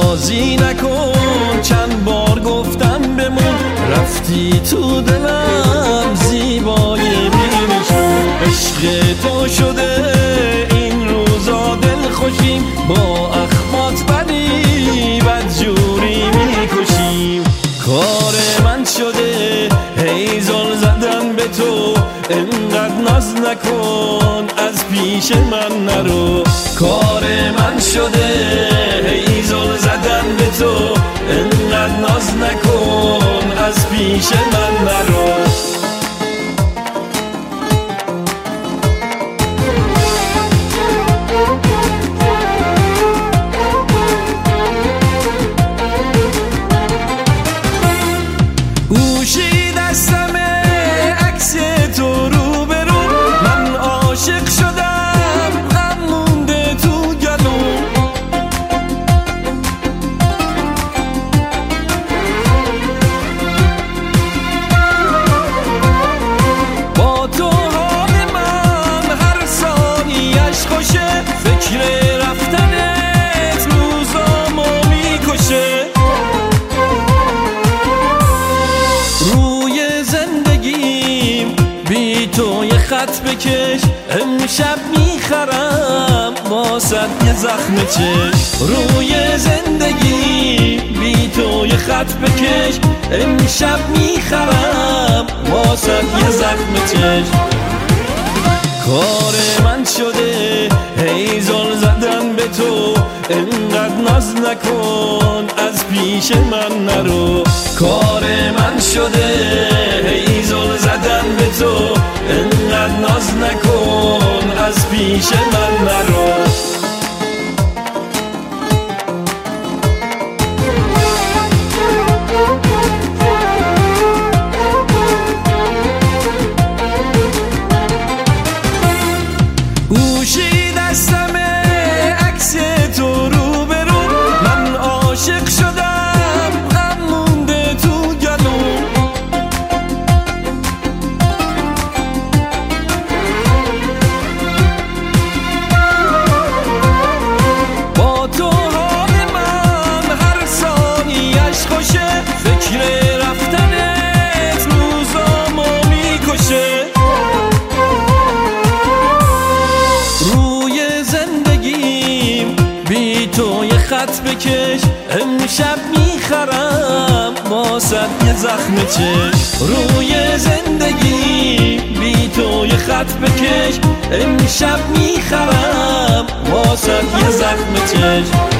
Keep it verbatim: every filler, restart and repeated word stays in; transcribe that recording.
بازی نکن، چند بار گفتم بمون، رفتی تو دلم زیبای بی‌نشون. عشق تو شده این روزا دل خوشیم، با اخمات بدی بدجوری میکشیم. کار من شده هی زل زدن به تو، انقدر ناز نکن از پیش من نرو. کار من شده هی زل زدن به تو، انقدر ناز نکن از پیش من نرو. گوشی دستمه عکس تو رو برو، من عاشق شدم غم مونده تو گلوم. با تو حال من هر ثانیش خوشه، فکر رفتنت روزامو میکشه. روی زندگیم بی تو یه خط بکش، امشب میخرم واسه یه زخم چشم. روی زندگی بی تو یه خط بکش، امشب میخرم واسه یه زخم چشم. کار من شده هی زل زدن به تو، انقدر ناز نکن از پیش من نرو. کار من شده هی زل زدن به تو، انقدر ناز نکن از پیش من نرو. گوشی دستمه عکس تو رو برو، من عاشق شدم غم مونده تو گلوم. با تو حال من هر ثانیش خوشه، فکر رفتنت روزامو میکشه. بی تو یه خط بکش، امشب میخرم واسه یه زخم چشم. روی زندگی بی تو یه خط بکش، امشب میخرم واسه یه زخم چشم.